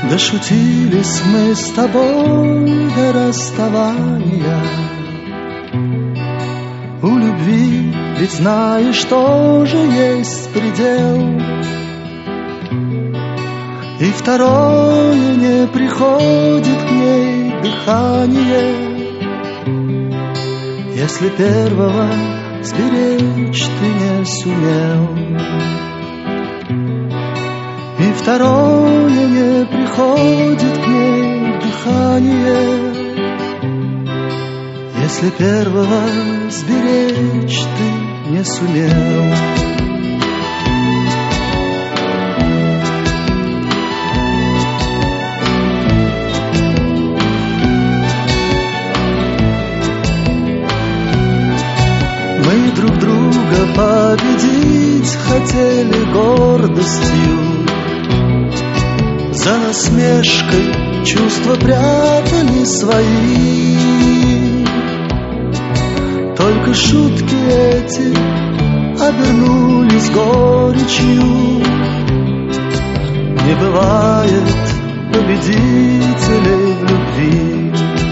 Дошутились мы с тобой до расставания. У любви ведь знаешь, тоже есть предел. И второе не приходит к ней дыхание, если первого сберечь ты не сумел. И второе не приходит к ней дыхание, если первого сберечь ты не сумел. Мы друг друга победить хотели гордостью, за насмешкой чувства прятали свои. Только шутки эти обернулись горечью. Не бывает победителей в любви.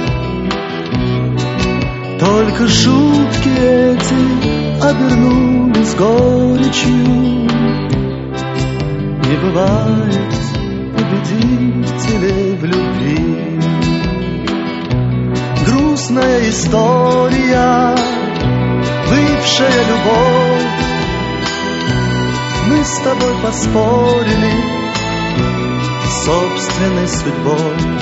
Только шутки эти обернулись горечью. Не бывает победителей в любви. Грустная история, бывшая любовь. Мы с тобой поспорили с собственной судьбой.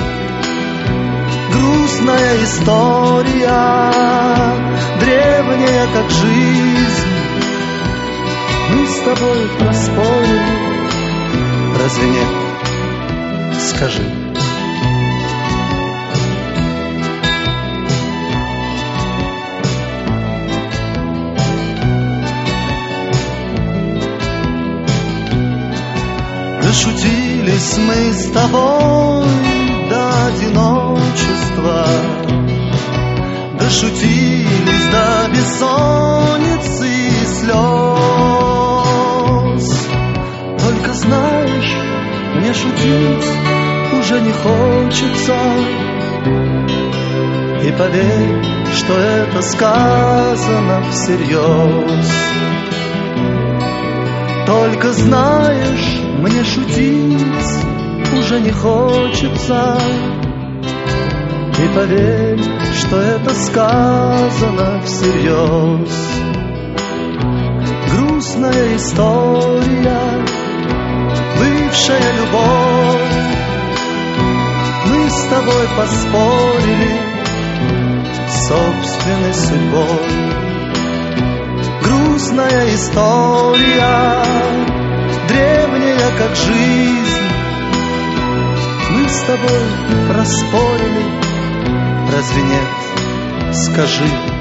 Грустная история, древняя как жизнь. Мы с тобой проспорили, разве нет? Скажи. Дошутились мы с тобой до одиночества, дошутились до бессонницы и слез. Только знаешь, мне шутить уже не хочется. И поверь, что это сказано всерьез. Только знаешь, мне шутить уже не хочется. И поверь, что это сказано всерьез. Грустная история, бывшая любовь. Мы с тобой поспорили с собственной судьбой. Грустная история, древняя как жизнь. Мы с тобой проспорили, разве нет? Скажи.